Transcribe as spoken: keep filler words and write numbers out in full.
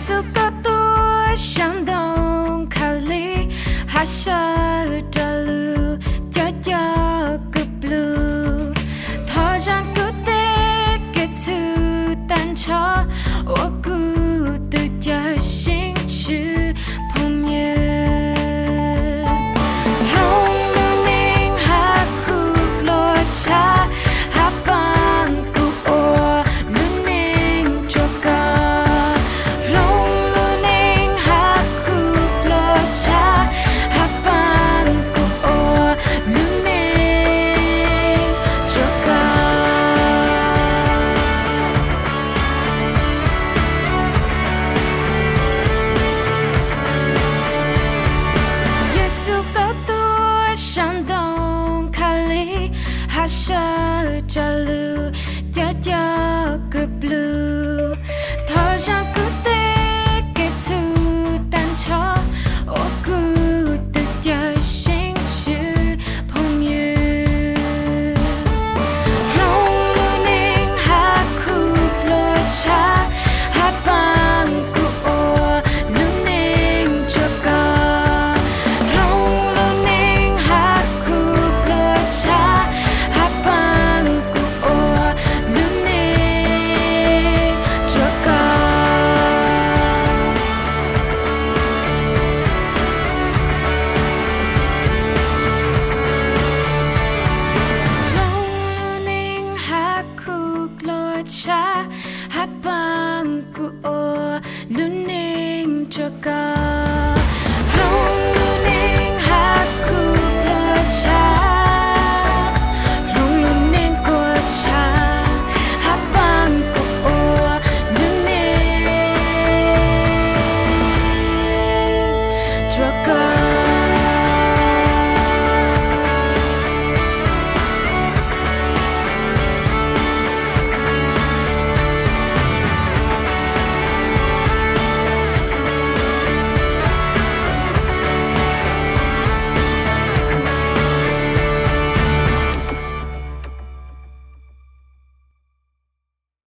稣高度相动考虑，还是的路，叫叫个 blue， 他让个的给出单车，我孤独的心去朋友。cha ha bang ku o luning joka long luning ha ku lo cha ha bang ku o luning joka Yesu có tôi sang đông kali ha sơ cha lu cha cha cái blue thở ra cứ thế cái thứ tan cho ô cứ tự giờ sinh chữ phong yêu long luning ha khu lo cha ha bang ku o luning cho ca long luning ha khu lo cha cha ha bang ku o luning cho ka